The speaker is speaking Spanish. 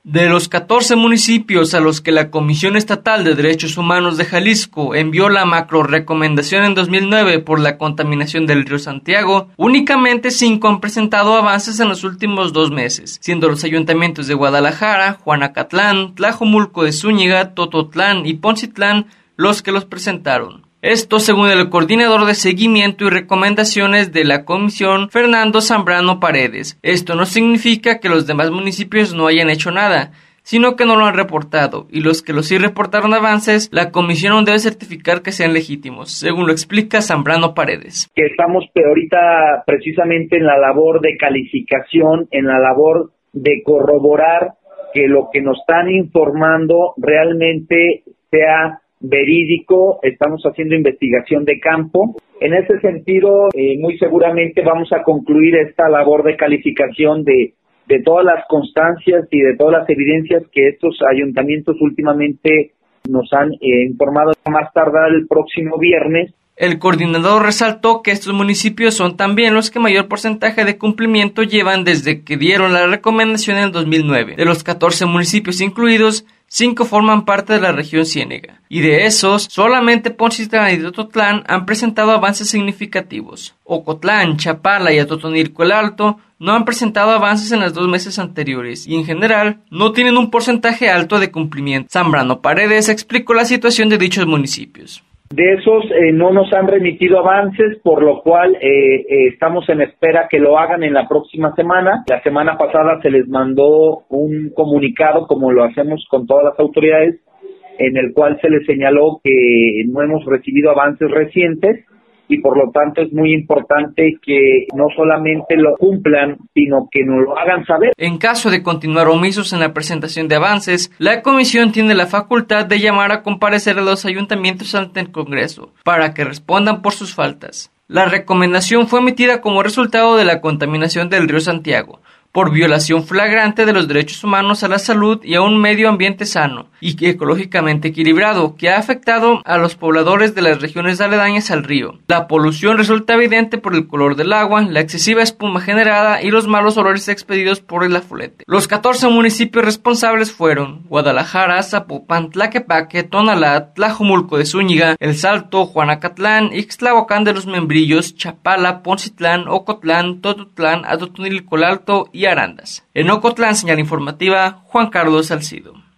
De los 14 municipios a los que la Comisión Estatal de Derechos Humanos de Jalisco envió la macro-recomendación en 2009 por la contaminación del río Santiago, únicamente 5 han presentado avances en los últimos 2 meses, siendo los ayuntamientos de Guadalajara, Juanacatlán, Tlajomulco de Zúñiga, Tototlán y Poncitlán los que los presentaron. Esto según el coordinador de seguimiento y recomendaciones de la comisión, Fernando Zambrano Paredes. Esto no significa que los demás municipios no hayan hecho nada, sino que no lo han reportado, y los que sí reportaron avances, la comisión no debe certificar que sean legítimos, según lo explica Zambrano Paredes. Que estamos ahorita precisamente en la labor de calificación, en la labor de corroborar que lo que nos están informando realmente sea verídico. Estamos haciendo investigación de campo. En ese sentido, muy seguramente vamos a concluir esta labor de calificación de todas las constancias y de todas las evidencias que estos ayuntamientos últimamente nos han informado, más tardar el próximo viernes. El coordinador resaltó que estos municipios son también los que mayor porcentaje de cumplimiento llevan desde que dieron la recomendación en el 2009. De los 14 municipios incluidos, 5 forman parte de la región Ciénega, y de esos, solamente Poncitlán y Tototlán han presentado avances significativos. Ocotlán, Chapala y Atotonilco el Alto no han presentado avances en los 2 meses anteriores, y en general, no tienen un porcentaje alto de cumplimiento. Zambrano Paredes explicó la situación de dichos municipios. De esos no nos han remitido avances, por lo cual estamos en espera que lo hagan en la próxima semana. La semana pasada se les mandó un comunicado, como lo hacemos con todas las autoridades, en el cual se les señaló que no hemos recibido avances recientes y por lo tanto es muy importante que no solamente lo cumplan, sino que nos lo hagan saber. En caso de continuar omisos en la presentación de avances, la comisión tiene la facultad de llamar a comparecer a los ayuntamientos ante el Congreso, para que respondan por sus faltas. La recomendación fue emitida como resultado de la contaminación del río Santiago, por violación flagrante de los derechos humanos a la salud y a un medio ambiente sano y ecológicamente equilibrado, que ha afectado a los pobladores de las regiones aledañas al río. La polución resulta evidente por el color del agua, la excesiva espuma generada y los malos olores expedidos por el afluente. Los 14 municipios responsables fueron Guadalajara, Zapopan, Tlaquepaque, Tonalá, Tlajomulco de Zúñiga, El Salto, Juanacatlán, Ixtlahuacán de los Membrillos, Chapala, Poncitlán, Ocotlán, Tototlán, Atotonilco el Alto y Arandas. En Ocotlán, señal informativa, Juan Carlos Salcido.